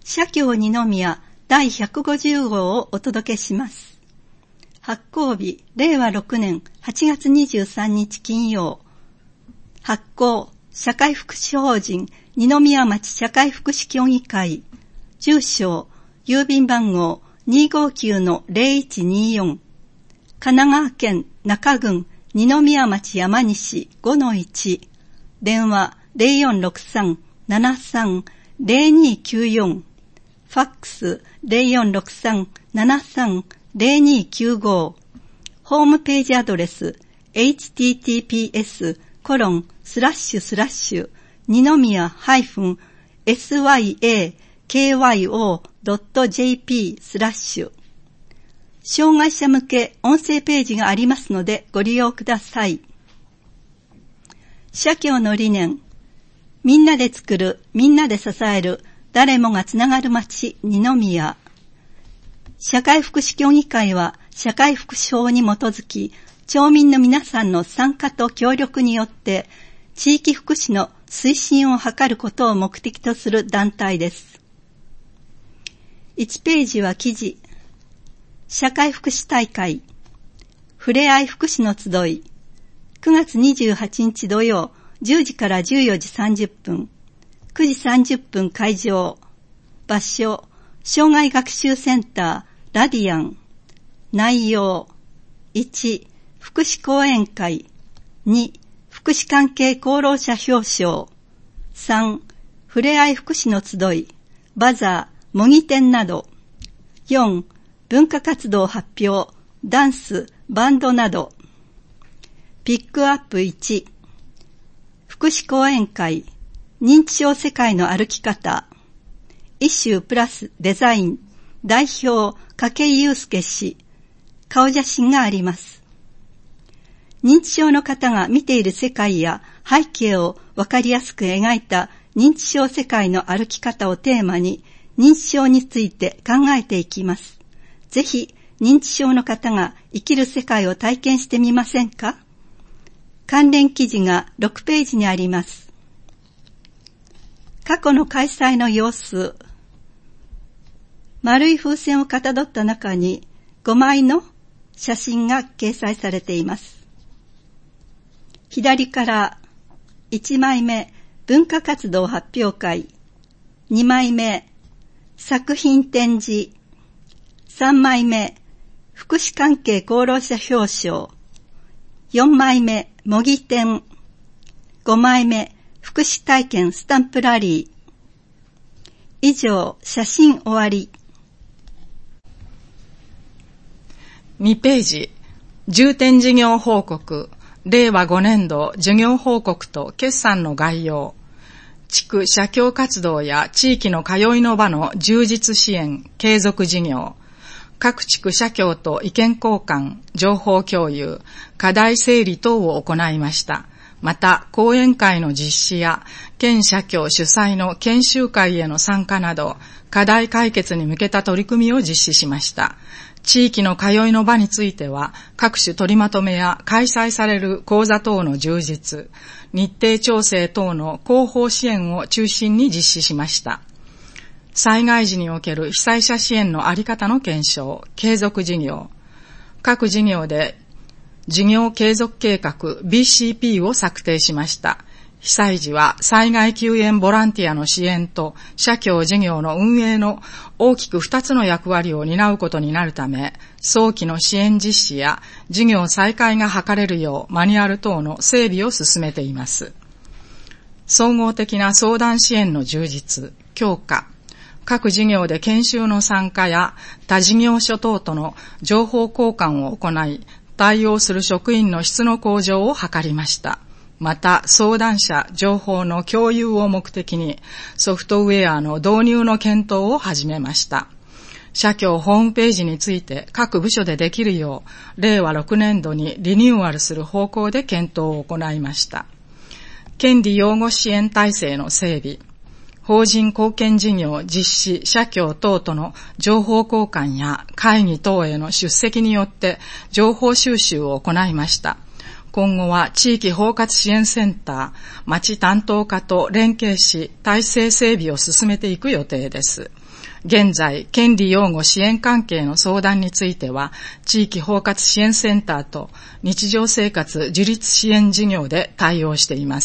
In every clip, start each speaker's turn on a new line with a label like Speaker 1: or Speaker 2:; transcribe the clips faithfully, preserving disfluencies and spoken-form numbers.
Speaker 1: 社協二宮だいひゃくごじゅう号をお届けします。発行日、れいわろくねんはちがつにじゅうさんにち金曜。発行、社会福祉法人二宮町社会福祉協議会。住所、郵便番号 にーごーきゅうのぜろいちにーよん。神奈川県中郡二宮町山西 ごのいち。電話 ぜろよんろくさん ななさん ぜろにーきゅうよん。ファックス ぜろよんろくさん ななさん ぜろにーきゅうご。ホームページアドレス エイチティーティーピーエスコロンスラッシュスラッシュ二宮ハイフンエスワイエーケーワイオードットジェーピースラッシュ。障害者向け音声ページがありますのでご利用ください。社協の理念、みんなで作る、みんなで支える、誰もがつながる町二宮。社会福祉協議会は社会福祉法に基づき、町民の皆さんの参加と協力によって地域福祉の推進を図ることを目的とする団体です。いちページは記事、社会福祉大会、ふれあい福祉の集い、くがつにじゅうはちにち土曜、じゅうじからじゅうよじさんじゅっぷん、くじさんじゅっぷん会場、場所、障害学習センター、ラディアン、内容、いち、福祉講演会、に、福祉関係功労者表彰、さん、ふれあい福祉の集い、バザー、模擬店など、よん、文化活動発表、ダンス、バンドなど、ピックアップいち、福祉講演会、認知症世界の歩き方、イシュープラスデザイン、代表、筧祐介氏、顔写真があります。認知症の方が見ている世界や背景をわかりやすく描いた認知症世界の歩き方をテーマに認知症について考えていきます。ぜひ認知症の方が生きる世界を体験してみませんか？関連記事がろくページにあります。過去の開催の様子。丸い風船をかたどった中にごまいの写真が掲載されています。左からいちまいめ、文化活動発表会。にまいめ、作品展示。さんまいめ、福祉関係功労者表彰。よんまいめ、模擬展。ごまいめ、福祉体験スタンプラリー。以上、写真終わり。
Speaker 2: にページ、重点事業報告。れいわごねんど事業報告と決算の概要。地区社協活動や地域の通いの場の充実支援、継続事業。各地区社協と意見交換、情報共有、課題整理等を行いました。また、講演会の実施や、県社協主催の研修会への参加など、課題解決に向けた取り組みを実施しました。地域の通いの場については、各種取りまとめや開催される講座等の充実、日程調整等の広報支援を中心に実施しました。災害時における被災者支援のあり方の検証、継続事業。各事業で事業継続計画 ビーシーピー を策定しました。被災時は災害救援ボランティアの支援と社協事業の運営の大きくふたつの役割を担うことになるため、早期の支援実施や事業再開が図れるようマニュアル等の整備を進めています。総合的な相談支援の充実、強化、各事業で研修の参加や他事業所等との情報交換を行い、対応する職員の質の向上を図りました。また、相談者、情報の共有を目的に、ソフトウェアの導入の検討を始めました。社協ホームページについて各部署でできるよう、れいわろくねんどにリニューアルする方向で検討を行いました。権利擁護支援体制の整備、法人貢献事業実施社協等との情報交換や会議等への出席によって情報収集を行いました。今後は地域包括支援センター、町担当課と連携し体制整備を進めていく予定です。 現在、権利擁護支援関係の相談については、地域包括支援センターと日常生活自立支援事業で対応しています。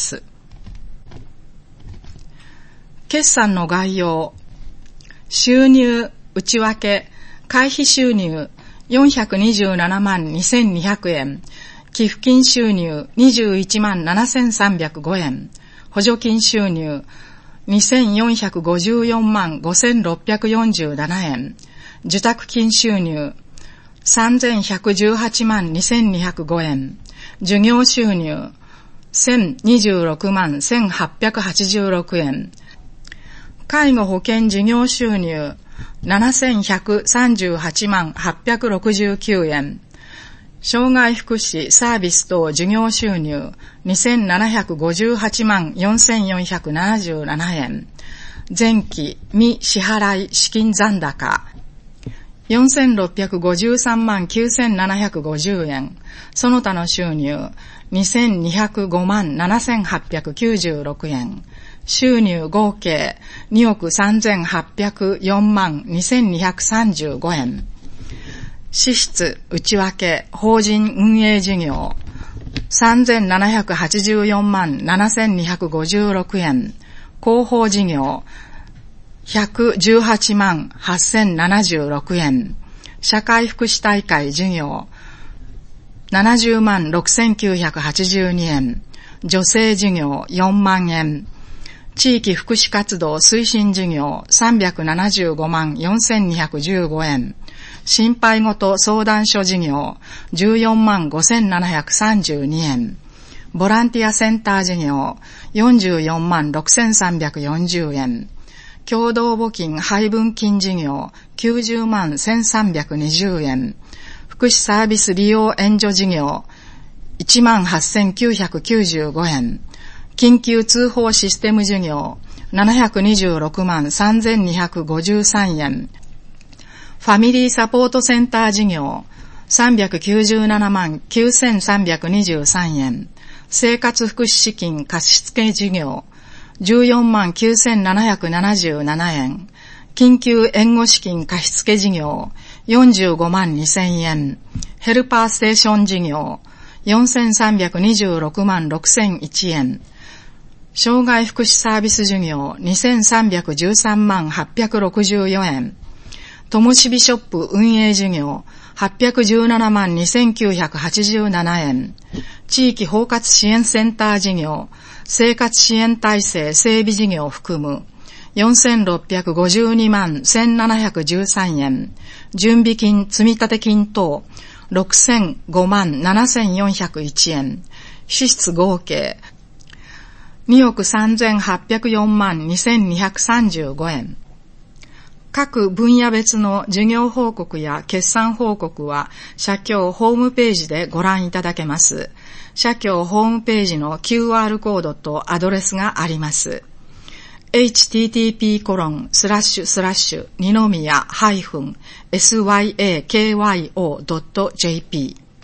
Speaker 2: 決算の概要。収入、内訳、会費収入よんひゃくにじゅうななまんにせんにひゃくえん、寄付金収入にじゅういちまんななせんさんびゃくごえん、補助金収入にせんよんひゃくごじゅうよんまんごせんろっぴゃくよんじゅうななえん、受託金収入さんぜんひゃくじゅうはちまんにせんにひゃくごえん、授業収入せんにじゅうろくまんせんはっぴゃくはちじゅうろくえん、介護保険事業収入ななせんひゃくさんじゅうはちまんはっぴゃくろくじゅうきゅうえん、障害福祉サービス等事業収入にせんななひゃくごじゅうはちまんよんせんよんひゃくななじゅうななえん、前期未支払い資金残高よんせんろっぴゃくごじゅうさんまんきゅうせんななひゃくごじゅうえん、その他の収入にせんにひゃくごまんななせんはっぴゃくきゅうじゅうろくえん、収入合計におくさんぜんはっぴゃくよんまんにせんにひゃくさんじゅうごえん、支出内訳法人運営事業さんぜんななひゃくはちじゅうよんまんななせんにひゃくごじゅうろくえん、広報事業ひゃくじゅうはちまんはっせんななじゅうろくえん、社会福祉大会事業ななじゅうまんろくせんきゅうひゃくはちじゅうにえん、女性事業よんまんえん、地域福祉活動推進事業さんびゃくななじゅうごまんよんせんにひゃくじゅうごえん、心配事相談所事業じゅうよんまんごせんななひゃくさんじゅうにえん、ボランティアセンター事業よんじゅうよんまんろくせんさんびゃくよんじゅうえん、共同募金配分金事業きゅうじゅうまんせんさんびゃくにじゅうえん、福祉サービス利用援助事業いちまんはっせんきゅうひゃくきゅうじゅうごえん、緊急通報システム事業ななひゃくにじゅうろくまんさんぜんにひゃくごじゅうさんえん、ファミリーサポートセンター事業さんびゃくきゅうじゅうななまんきゅうせんさんびゃくにじゅうさんえん、生活福祉資金貸付事業じゅうよんまんきゅうせんななひゃくななじゅうななえん、緊急援護資金貸付事業よんじゅうごまんにせんえん、ヘルパーステーション事業よんせんさんびゃくにじゅうろくまんろくせんいちえん、障害福祉サービス事業にせんさんびゃくじゅうさんまんはっぴゃくろくじゅうよえん、ともしびショップ運営事業はっぴゃくじゅうななまんにせんきゅうひゃくはちじゅうななえん、地域包括支援センター事業生活支援体制整備事業を含むよんせんろっぴゃくごじゅうにまんせんななひゃくじゅうさんえん、準備金積立金等ろくせんごまんななせんよんひゃくいちえん、支出合計におくさんぜんはっぴゃくよんまんにせんにひゃくさんじゅうごえん。各分野別の事業報告や決算報告は社協ホームページでご覧いただけます。社協ホームページの キューアール コードとアドレスがあります。エイチティーティーピーコロンスラッシュスラッシュ二宮ハイフンエスワイエーケーワイオードットジェーピー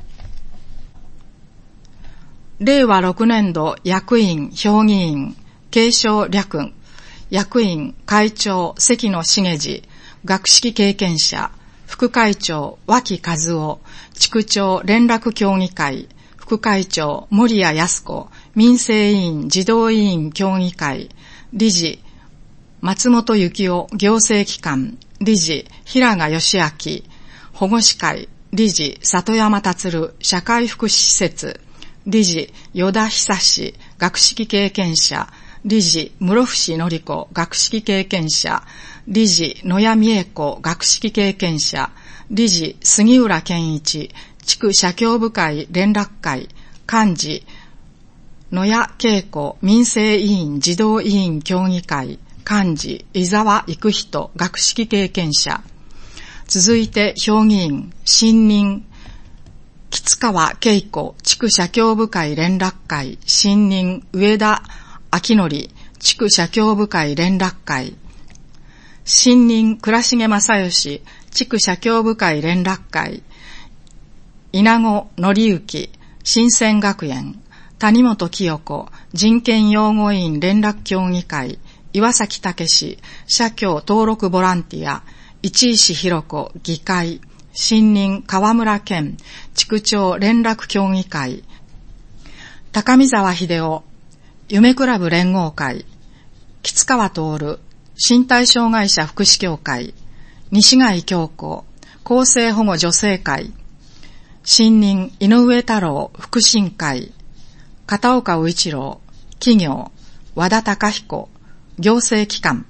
Speaker 2: れいわろくねんど役員、評議員、継承略、役員、会長、関野茂次、学識経験者、副会長、脇和夫、地区長連絡協議会、副会長、森谷康子、民生委員、児童委員協議会、理事、松本幸夫、行政機関、理事、平賀義明、保護司会、理事、里山達、社会福祉施設、理事、与田久志、学識経験者、理事、室伏典子、学識経験者、理事、野谷美恵子、学識経験者、理事、杉浦健一、地区社協部会連絡会、幹事、野谷恵子、民生委員児童委員協議会、幹事、伊沢育人、学識経験者。続いて、評議員、新任、吉川恵子、地区社協部会連絡会、新任、上田明則、地区社協部会連絡会、新任、倉重正義、地区社協部会連絡会、稲子則之、新鮮学園、谷本清子、人権擁護委員連絡協議会、 岩崎武史、社協登録ボランティア、市石弘子、議会、新任河村健、地区長連絡協議会、高見沢秀夫、夢クラブ連合会、吉川徹、身体障害者福祉協会、西貝京子、厚生保護女性会、新任井上太郎福祉会、片岡宇一郎、企業、和田隆彦、行政機関。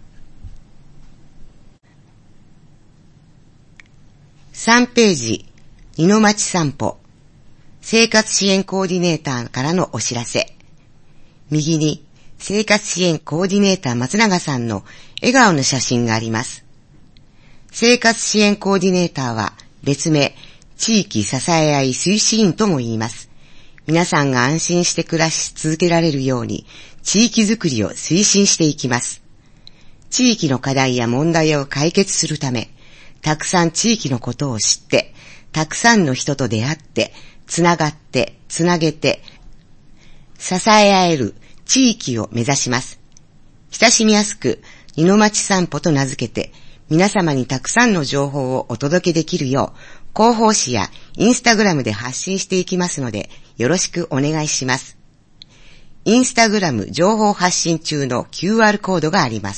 Speaker 3: さんページ、二の町散歩、生活支援コーディネーターからのお知らせ。右に、生活支援コーディネーター松永さんの笑顔の写真があります。生活支援コーディネーターは別名、地域支え合い推進員とも言います。皆さんが安心して暮らし続けられるように、地域づくりを推進していきます。地域の課題や問題を解決するため、たくさん地域のことを知って、たくさんの人と出会って、つながって、つなげて、支え合える地域を目指します。親しみやすく、二の町散歩と名付けて、皆様にたくさんの情報をお届けできるよう、広報誌やインスタグラムで発信していきますので、よろしくお願いします。インスタグラム情報発信中の キューアール コードがあります。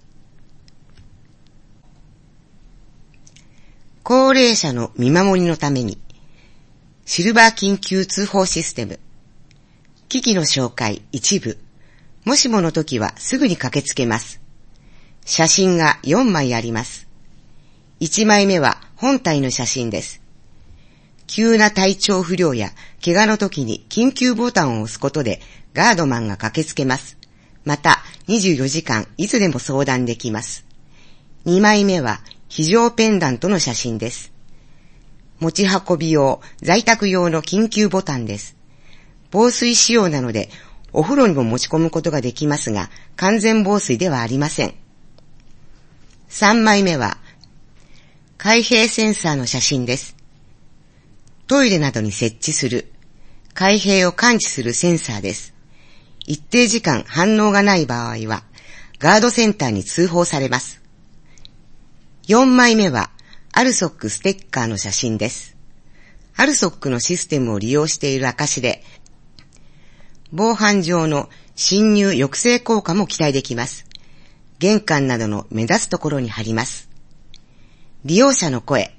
Speaker 3: 高齢者の見守りのために、シルバー緊急通報システム、機器の紹介一部、もしもの時はすぐに駆けつけます。写真がよんまいあります。いちまいめは本体の写真です。急な体調不良や怪我の時に緊急ボタンを押すことでガードマンが駆けつけます。またにじゅうよじかんいつでも相談できます。にまいめは非常ペンダントの写真です。持ち運び用、在宅用の緊急ボタンです。防水仕様なのでお風呂にも持ち込むことができますが、完全防水ではありません。さんまいめは開閉センサーの写真です。トイレなどに設置する開閉を感知するセンサーです。一定時間反応がない場合はガードセンターに通報されます。よんまいめはアルソックステッカーの写真です。アルソックのシステムを利用している証で、防犯上の侵入抑制効果も期待できます。玄関などの目立つところに貼ります。利用者の声。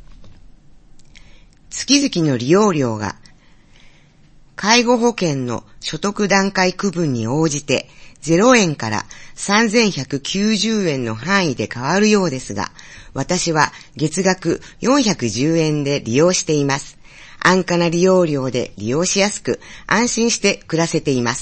Speaker 3: 月々の利用料が介護保険の所得段階区分に応じてゼロえんからさんぜんひゃくきゅうじゅうえんの範囲で変わるようですが、私は月額よんひゃくじゅうえんで利用しています。安価な利用料で利用しやすく安心して暮らせています。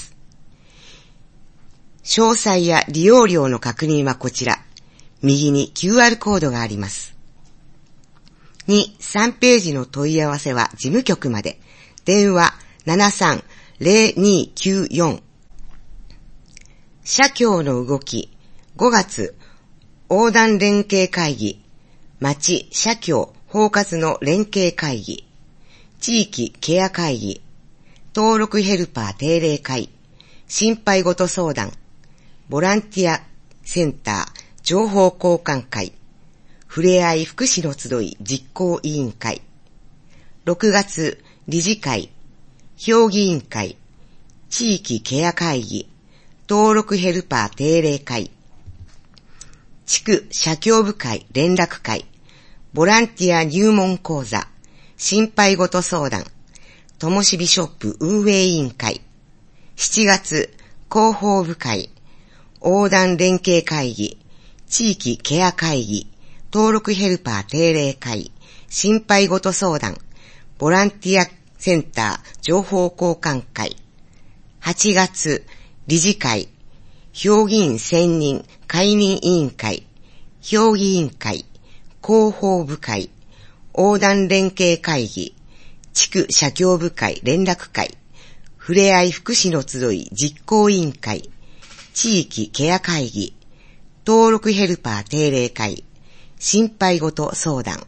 Speaker 3: 詳細や利用料の確認はこちら。右に キューアール コードがあります。に、さんページの問い合わせは事務局まで。電話 ななさんゼロにきゅうよん。社協の動き、ごがつ、横断連携会議、町社協包括の連携会議、地域ケア会議、登録ヘルパー定例会、心配ごと相談、ボランティアセンター情報交換会、ふれあい福祉の集い実行委員会、ろくがつ理事会、評議員会、地域ケア会議、登録ヘルパー定例会、地区社協部会連絡会、ボランティア入門講座、心配ごと相談、ともしビショップ運営委員会、しちがつ広報部会、横断連携会議、地域ケア会議、登録ヘルパー定例会、心配ごと相談、ボランティアセンター情報交換会、はちがつ理事会、評議員選任解任委員会、評議員会、広報部会、横断連携会議、地区社協部会連絡会、ふれあい福祉の集い実行委員会、地域ケア会議、登録ヘルパー定例会、心配ごと相談。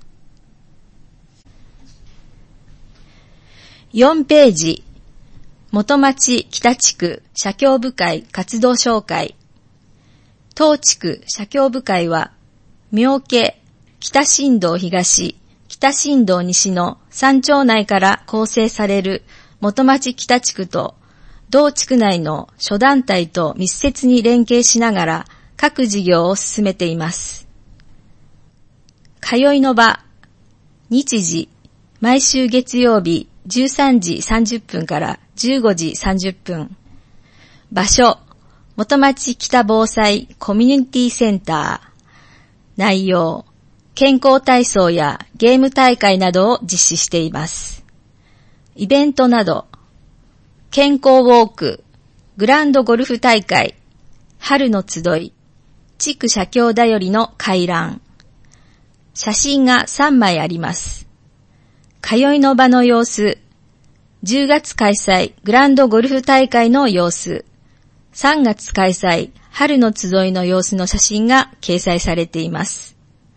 Speaker 4: よんページ、元町北地区社協部会活動紹介。 当地区社協部会は、妙家、北新道東、北新道西の三町内から構成される元町北地区と、同地区内の諸団体と密接に連携しながら各事業を進めています。通いの場、日時、毎週月曜日じゅうさんじさんじゅっぷんからじゅうごじさんじゅっぷん。場所、元町北防災コミュニティセンター。内容、健康体操やゲーム大会などを実施しています。イベントなど、健康ウォーク、グランドゴルフ大会、春の集い、地区社協だよりの回覧。写真がさんまいあります。通いの場の様子、じゅうがつ開催グランドゴルフ大会の様子、さんがつ開催春の集いの様子の写真が掲載されています。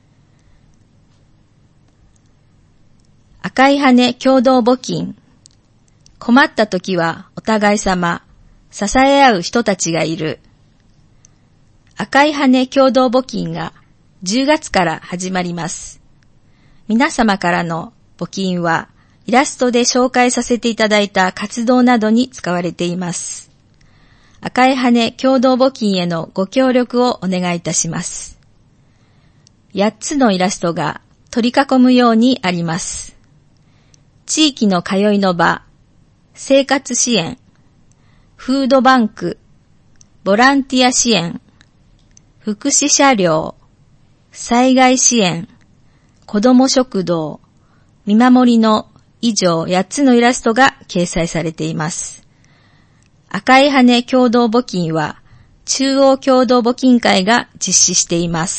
Speaker 4: 赤い羽共同募金。困った時はお互い様、支え合う人たちがいる。赤い羽共同募金がじゅうがつから始まります。皆様からの募金はイラストで紹介させていただいた活動などに使われています。赤い羽共同募金へのご協力をお願いいたします。やっつのイラストが取り囲むようにあります。地域の通いの場、生活支援、フードバンク、ボランティア支援、福祉車両、災害支援、子ども食堂、見守りの以上やっつのイラストが掲載されています。赤い羽共同募金は中央共同募金会が実施しています。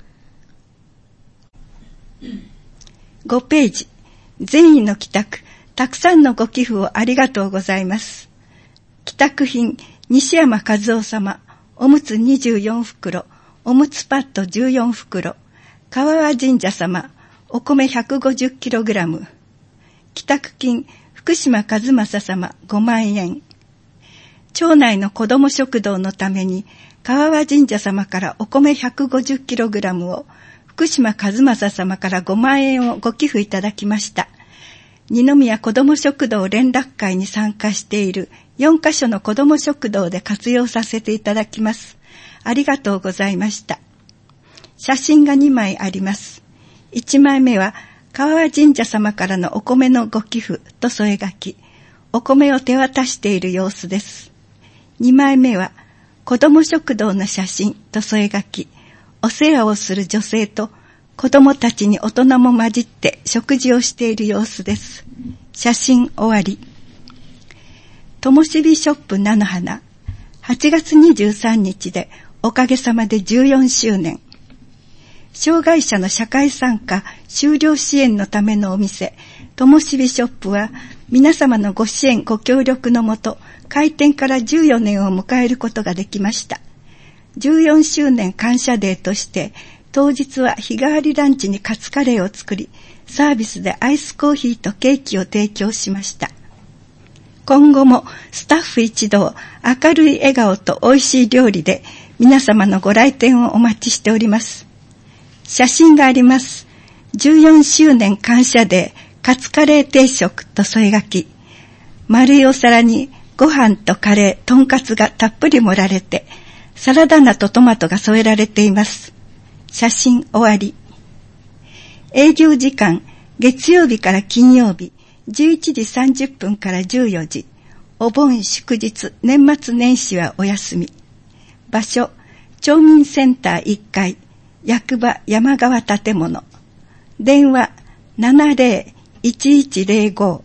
Speaker 1: ごページ、善意の帰宅、たくさんのご寄付をありがとうございます。帰宅品、西山和夫様、おむつにじゅうよんふくろ、おむつパッドじゅうよんふくろ、川和神社様、お米 ひゃくごじゅっキログラム、帰宅金、福島和正様ごまんえん、町内の子ども食堂のために川和神社様からお米 ひゃくごじゅっキログラム を福島和正様からごまんえんをご寄付いただきました。二宮子ども食堂連絡会に参加しているよんカ所の子ども食堂で活用させていただきます。ありがとうございました。写真がにまいあります。いちまいめは川和神社様からのお米のご寄付と添え書き、お米を手渡している様子です。にまいめは子ども食堂の写真と添え書き、お世話をする女性と子どもたちに大人も混じって食事をしている様子です。写真終わり。ともしびショップ菜の花、はちがつにじゅうさんにちでおかげさまでじゅうよんしゅうねん。障害者の社会参加、就労支援のためのお店、ともしびショップは皆様のご支援ご協力のもと、開店からじゅうよねんを迎えることができました。じゅうよんしゅうねん感謝デーとして、当日は日替わりランチにカツカレーを作り、サービスでアイスコーヒーとケーキを提供しました。今後もスタッフ一同、明るい笑顔と美味しい料理で皆様のご来店をお待ちしております。写真があります。じゅうよんしゅうねん感謝デーカツカレー定食と添え書き、丸いお皿にご飯とカレー、とんかつがたっぷり盛られて、サラダ菜とトマトが添えられています。写真終わり。営業時間、月曜日から金曜日、じゅういちじさんじゅっぷんからじゅうよじ。お盆祝日、年末年始はお休み。場所、町民センターいっかい、役場山川建物。電話、ななまる いちいちゼロご。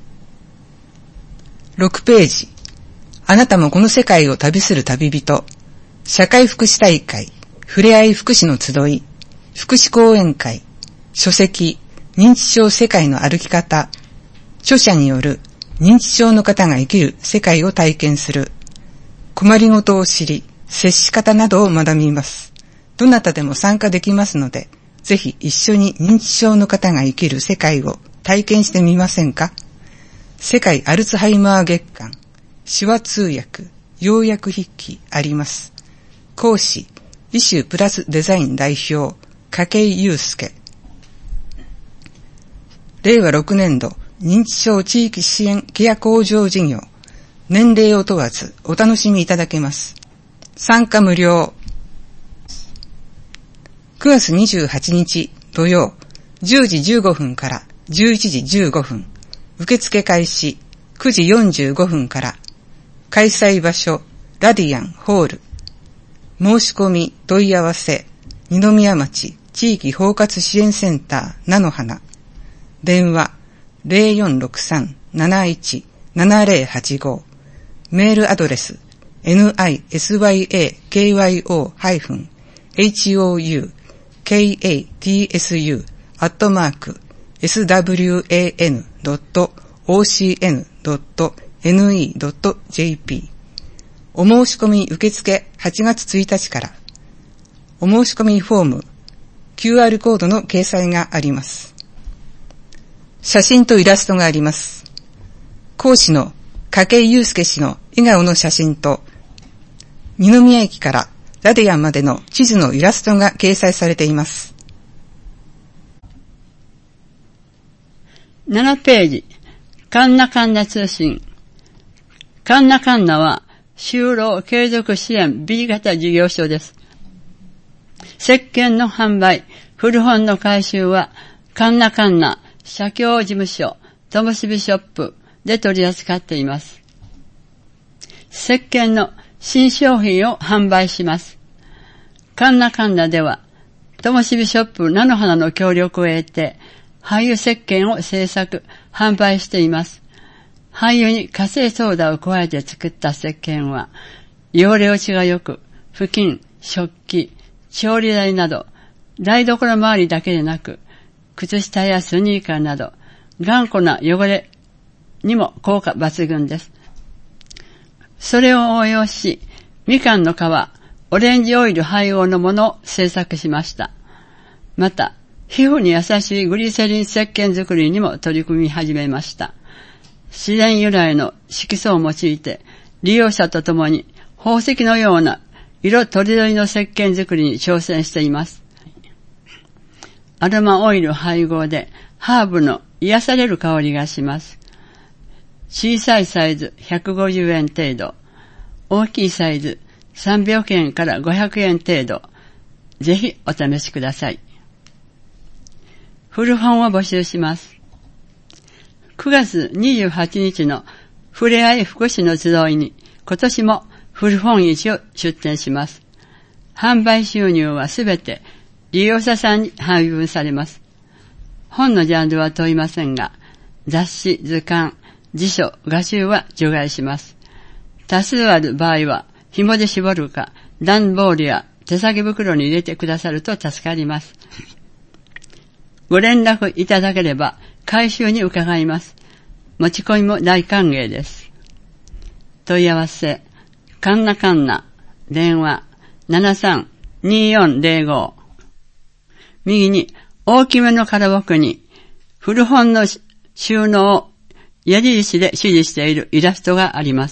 Speaker 5: ろくページ。あなたもこの世界を旅する旅人。社会福祉大会、ふれあい福祉の集い、福祉講演会、書籍、認知症世界の歩き方、著者による認知症の方が生きる世界を体験する、困りごとを知り、接し方などを学びます。どなたでも参加できますので、ぜひ一緒に認知症の方が生きる世界を体験してみませんか？世界アルツハイマー月間、手話通訳、要約筆記あります。 講師、イシュプラスデザイン代表、筧祐介。れいわろくねんど、認知症地域支援ケア向上事業。年齢を問わずお楽しみいただけます。参加無料。くがつにじゅうはちにち土曜、じゅうじじゅうごふんからじゅういちじじゅうごふん。受付開始くじよんじゅうごふんから。開催場所、ラディアンホール。申し込み問い合わせ、二宮町地域包括支援センター菜の花。電話 ゼロよんろくさん なないち ななゼロはちご。メールアドレス ニスヤク エイチオーユーケーエーティーエスユー アットマーク エスダブリューエーエヌ ドット オーシーエヌ ドット エヌイー ドット ジェーピー。お申し込み受付はちがつついたちから。お申し込みフォーム、キューアール コードの掲載があります。写真とイラストがあります。講師の筧祐介氏の笑顔の写真と、二宮駅からラディアンまでの地図のイラストが掲載されています。
Speaker 6: ななページ、カンナカンナ通信。カンナカンナは、就労継続支援 ビー 型事業所です。石鹸の販売、古本の回収は、カンナカンナ社協事務所、ともしびショップで取り扱っています。石鹸の新商品を販売します。カンナカンナでは、ともしびショップ菜の花の協力を得て、廃油石鹸を製作、販売しています。廃油に活性ソーダを加えて作った石鹸は、汚れ落ちが良く、布巾、食器、調理台など、台所周りだけでなく、靴下やスニーカーなど、頑固な汚れにも効果抜群です。それを応用し、みかんの皮、オレンジオイル配合のものを製作しました。また、皮膚に優しいグリセリン石鹸作りにも取り組み始めました。自然由来の色素を用いて、利用者と共に宝石のような色とりどりの石鹸作りに挑戦しています。アロマオイル配合でハーブの癒される香りがします。小さいサイズひゃくごじゅうえん程度、大きいサイズさんびゃくえんからごひゃくえん程度、ぜひお試しください。古本を募集します。くがつにじゅうはちにちのふれあい福祉の集いに今年も古本市を出展します。販売収入はすべて利用者さんに配分されます。本のジャンルは問いませんが、雑誌、図鑑、辞書、画集は除外します。多数ある場合は紐で絞るか、段ボールや手提げ袋に入れてくださると助かります。ご連絡いただければ回収に伺います。持ち込みも大歓迎です。問い合わせ、カンナカンナ、電話 ななさんにーよんゼロご。右に大きめの空箱に古本の収納を矢印で指示しているイラストがあります。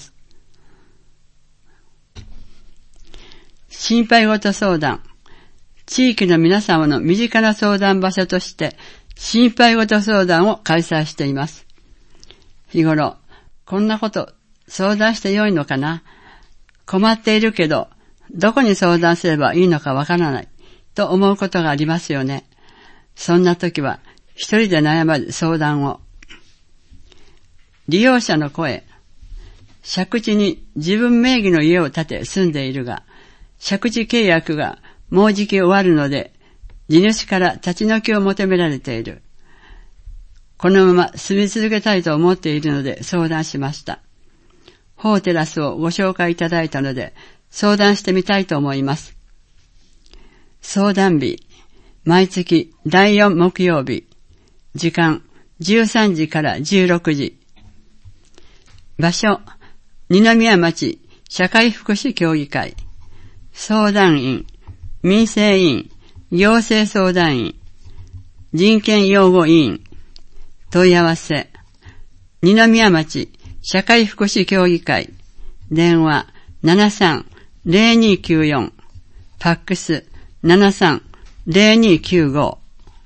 Speaker 6: 心配事相談。地域の皆様の身近な相談場所として心配事相談を開催しています。日頃、こんなこと相談してよいのかな？困っているけど、どこに相談すればいいのかわからないと思うことがありますよね。そんな時は一人で悩まず相談を。利用者の声。借地に自分名義の家を建て住んでいるが、借地契約がもうじき終わるので、地主から立ち退きを求められている。このまま住み続けたいと思っているので相談しました。ホーテラスをご紹介いただいたので相談してみたいと思います。相談日、毎月だいよん木曜日。時間、じゅうさんじからじゅうろくじ。場所、二宮町社会福祉協議会。相談員、民生委員、行政相談員、人権擁護委員。問い合わせ、二宮町社会福祉協議会。電話 ななさんゼロにきゅうよんファックス ななさんゼロにきゅうご。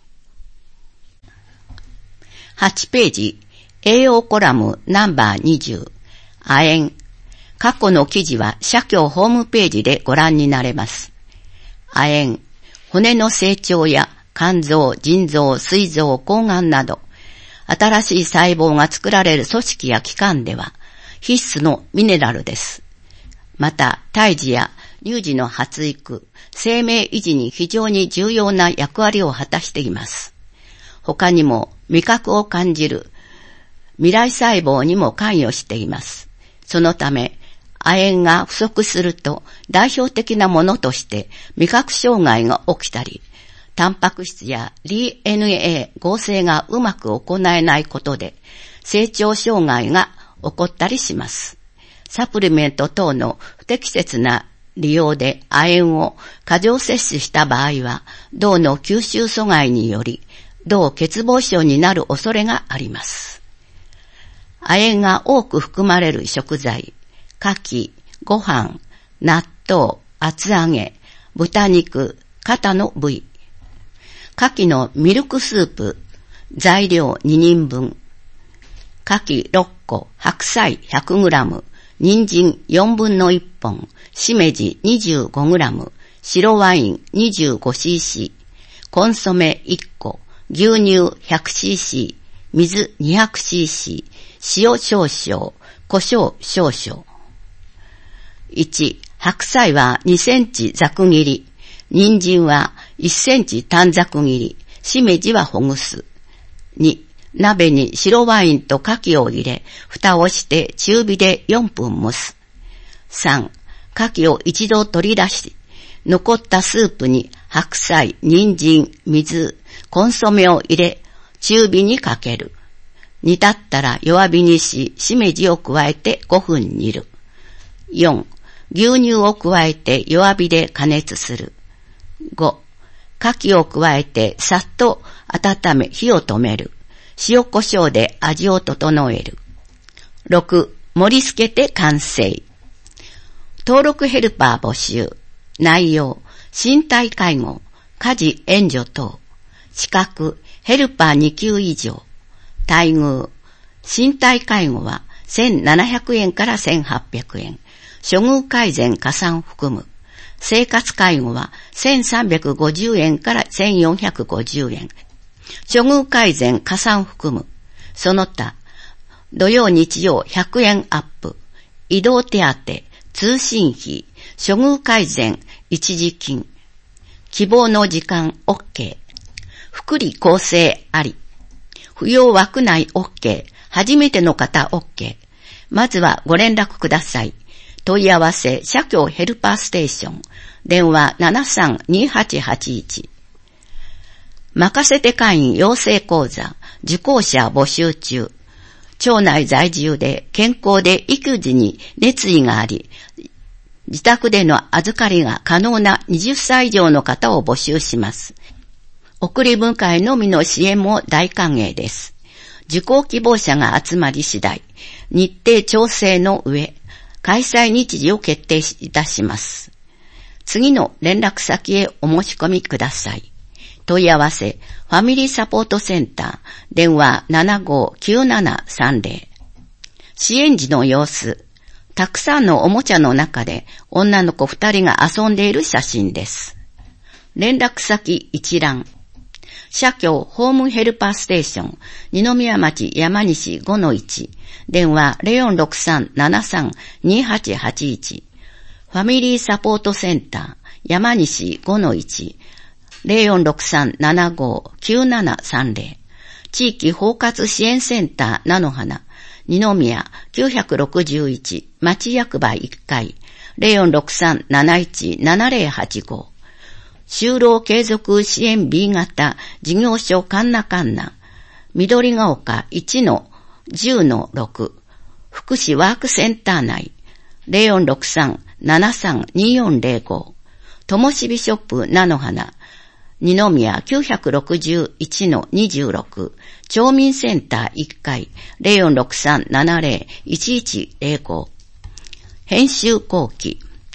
Speaker 7: はちページ、栄養コラムナンバーにじゅう、亜鉛。過去の記事は社協ホームページでご覧になれます。亜鉛、骨の成長や肝臓、腎臓、膵臓、睾丸など、新しい細胞が作られる組織や器官では必須のミネラルです。また、胎児や乳児の発育、生命維持に非常に重要な役割を果たしています。他にも味覚を感じる未来細胞にも関与しています。そのため、亜鉛が不足すると代表的なものとして味覚障害が起きたり、タンパク質や ディーエヌエー 合成がうまく行えないことで成長障害が起こったりします。サプリメント等の不適切な利用で亜鉛を過剰摂取した場合は、銅の吸収阻害により銅欠乏症になる恐れがあります。亜鉛が多く含まれる食材、牡蠣、ご飯、納豆、厚揚げ、豚肉、肩の部位。牡蠣のミルクスープ、材料ににんぶん。牡蠣ろっこ、白菜 ひゃくグラム、人参よんぶんのいっぽん、しめじ にじゅうごグラム、白ワイン にじゅうごシーシー、コンソメいっこ、牛乳 ひゃくシーシー、水 にひゃくシーシー、塩少々、胡椒少々。いち、白菜はにセンチざく切り、人参はいっセンチ短冊切り、しめじはほぐす。に、鍋に白ワインと牡蠣を入れ、蓋をして中火でよんぷん蒸す。さん、牡蠣を一度取り出し、残ったスープに白菜、人参、水、コンソメを入れ、中火にかける。煮立ったら弱火にし、しめじを加えてごふん煮る。よん、牛乳を加えて弱火で加熱する。ご、牡蠣を加えてさっと温め火を止める。塩コショウで味を整える。ろく、盛り付けて完成。登録ヘルパー募集。内容、身体介護、家事援助等。資格、ヘルパーに級以上。待遇、身体介護はせんななひゃくえんからせんはっぴゃくえん。処遇改善加算含む。生活介護はせんさんびゃくごじゅうえんからせんよんひゃくごじゅうえん。処遇改善加算含む。その他、土曜日曜ひゃくえんアップ。移動手当、通信費、処遇改善一時金。希望の時間 OK。福利厚生あり。扶養枠内 OK。初めての方 OK。まずはご連絡ください。問い合わせ、社協ヘルパーステーション。電話 ななさんにはちはちいち。任せて会員養成講座、受講者募集中。町内在住で健康で育児に熱意があり、自宅での預かりが可能なはたち以上の方を募集します。送り迎えのみの支援も大歓迎です。受講希望者が集まり次第、日程調整の上、開催日時を決定いたします。次の連絡先へお申し込みください。問い合わせ、ファミリーサポートセンター、電話 ななごーきゅうななさんぜろ。支援時の様子、たくさんのおもちゃの中で女の子二人が遊んでいる写真です。連絡先一覧。社協ホームヘルパーステーション、二宮町山西 ごのいち、電話 ゼロよんろくさんななさんにはちはちいち、ファミリーサポートセンター、山西 ごのいち、ゼロよんろくさんななごーきゅうななさんぜろ、地域包括支援センター菜の花、二宮きゅうろくいち、町役場いっかい、ゼロよんろくさんなないちななゼロはちご、就労継続支援 ビー 型事業所カンナカンナ、緑が丘いちのじゅうのろく、福祉ワークセンター内、ゼロよんろくさんななさんによんゼロご、ともしびショップ菜の花、二宮きゅうろくいちのにじゅうろく、町民センターいっかい、ゼロよんろくさんななゼロいちいちゼロご、編集後期、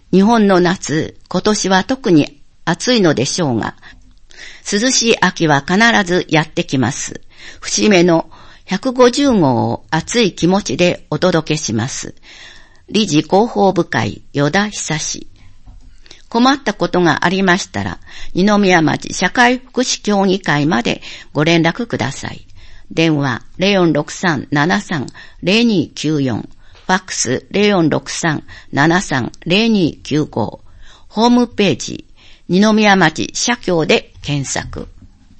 Speaker 7: 日本の夏、今年は特に暑いのでしょうが、涼しい秋は必ずやってきます。節目のひゃくごじゅう号を熱い気持ちでお届けします。理事広報部会、与田久志。困ったことがありましたら、二宮町社会福祉協議会までご連絡ください。電話 ゼロよんろくさん ななさん ゼロにきゅうよん、ファックス ゼロよんろくさん ななさん ゼロにきゅうご、ホームページ、二宮町社協で検索。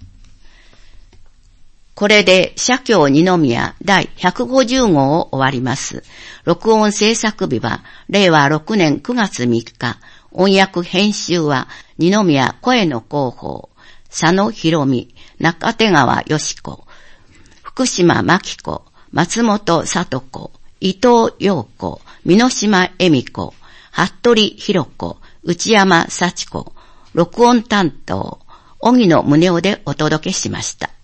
Speaker 7: これで社協二宮第ひゃくごじゅう号を終わります。録音制作日はれいわろくねんくがつみっか。音訳編集は二宮声の広報、佐野博美、中手川よし子、福島真紀子、松本里子、伊藤陽子、美島恵美子、服部博子、内山幸子、録音担当、荻野宗男でお届けしました。